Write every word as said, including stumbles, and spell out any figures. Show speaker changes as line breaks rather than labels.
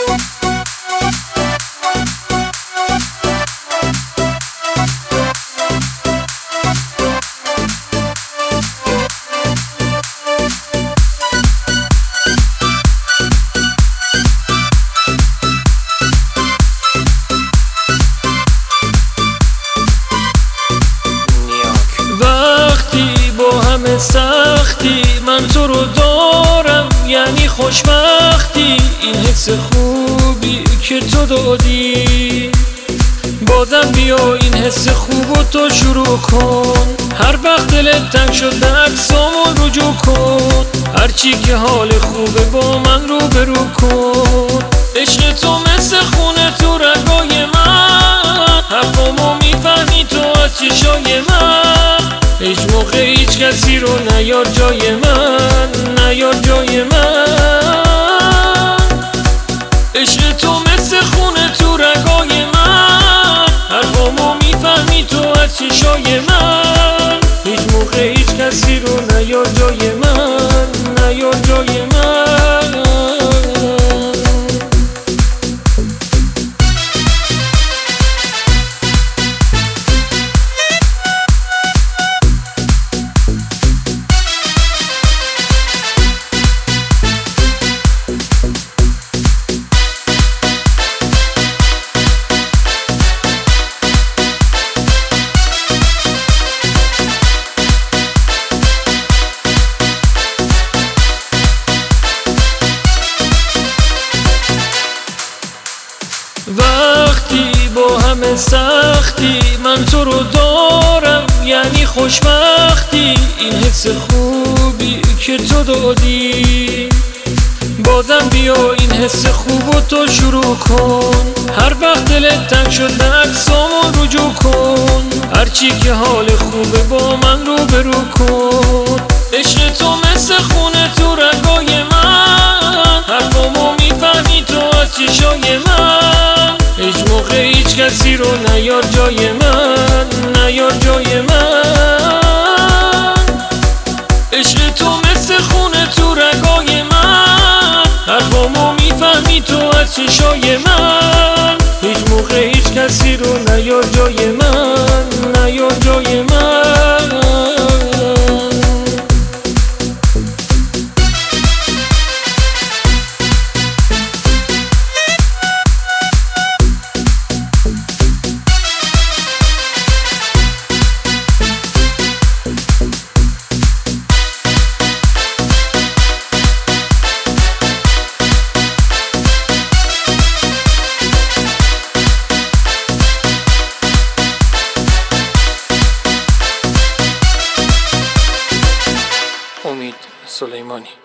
سختی من تو رو دارم، یعنی خوشبختی، این حس خوبی که تو دادی. بازم بیا این حس خوبو تو شروع کن، هر وقت دلت تنگ شد به عکسامون رجوع کن، هرچی که حال خوبه با من رو برو کن. عشق تو مثل خونه تو رگای من، حرفامو میفهمی تو از چشای من. هیچ موقع هیچ کسی رو نیار جای من، نیار جای من. عشق تو مثل خونه تو رگای من، حرفامو میفهمی تو از چشای من. هیچ موقع هیچ کسی رو نیار جای من، نیار جای من. وقتی با همه سختی من تو رو دارم، یعنی خوشبختی، این حس خوبی که تو دادی. بازم بیا این حس خوبو تو شروع کن، هر وقت دلت تنگ شد به عکسامون رجوع کن، هرچی که حال خوبه با من رو برو کن. عشق تو مثل خونه تو رگای من، حرفامو میفهمی تو از چشای من. هیچ موقع هیچ کسی رو نیار جای من، نیار جای من. عشق تو مثل خونه تو رگای من، حرفامو میفهمی تو از چشای من. هیچ موقع هیچ کسی رو نیار جای من، نیار جای من. امید سلیمانی.